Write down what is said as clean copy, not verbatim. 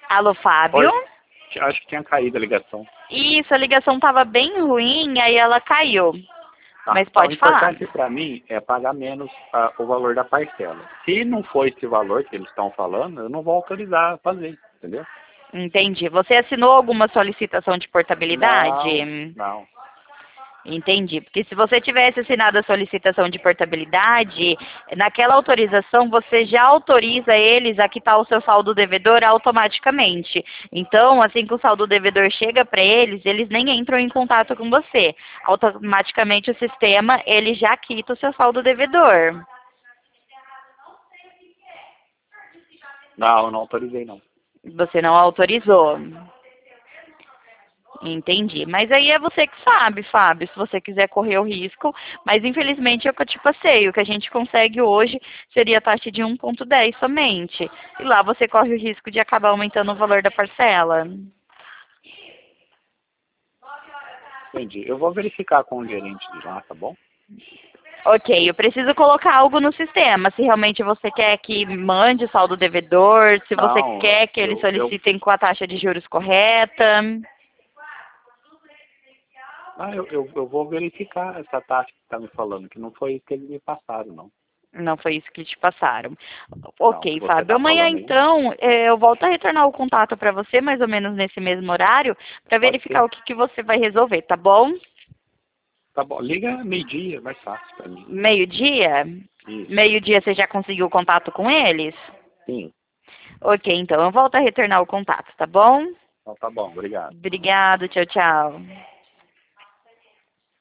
Alô, Fábio? Oi, acho que tinha caído a ligação. Isso, a ligação estava bem ruim, aí ela caiu. Tá. Mas Então, o pode falar. importante para mim é pagar menos o valor da parcela. Se não for esse valor que eles estão falando, eu não vou autorizar a fazer, entendeu? Entendi. Você assinou alguma solicitação de Não, portabilidade? não. Entendi. Porque se você tivesse assinado a solicitação de portabilidade, naquela autorização você já autoriza eles a quitar o seu saldo devedor automaticamente. Então, assim que o saldo devedor chega para eles, eles nem entram em contato com você. Automaticamente o sistema, ele já quita o seu saldo devedor. Não, eu não autorizei, não. Você não autorizou. Entendi. Mas aí é você que sabe, Fábio, se você quiser correr o risco. Mas infelizmente é o que eu te passei. O que a gente consegue hoje seria a taxa de 1,10 somente. E lá você corre o risco de acabar aumentando o valor da parcela. Entendi. Eu vou verificar com o gerente de lá, tá bom? Ok, eu preciso colocar algo no sistema. Se realmente você quer que mande o saldo devedor, se você Não, quer que eles solicitem com a taxa de juros correta. eu vou verificar essa taxa que está me falando, que não foi isso que eles me passaram, não. Não foi isso que te passaram. Não, que Ok, você Fábio. está Amanhã, falando aí. então, eu volto a retornar o contato para você, mais ou menos nesse mesmo horário, para Pode verificar ser. o que, que você vai resolver, tá bom? Tá bom. Liga meio-dia, mais fácil para mim. Meio-dia? Isso. Meio-dia você já conseguiu contato com eles? Sim. Ok, então, eu volto a retornar o contato, tá bom? Então tá bom, obrigado. Obrigado, tchau, tchau.